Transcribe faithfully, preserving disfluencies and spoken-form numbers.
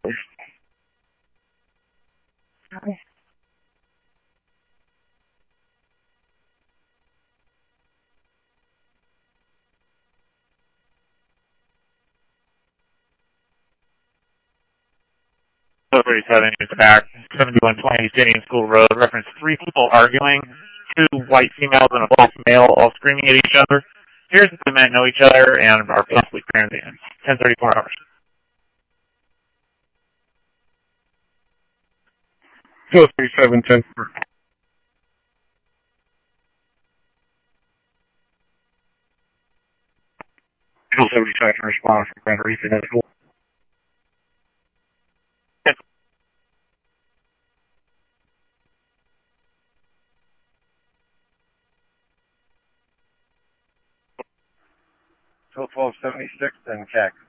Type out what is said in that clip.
thirty-seven is back, seventy-one twenty Stadium School Road, reference three people arguing, two white females and a black male all screaming at each other. Here's if the men know each other and are possibly transients. ten thirty-four hours. two oh three seven ten four. Hill seventy-seven response from Grand Reef and School. twelve seventy-six and C A C.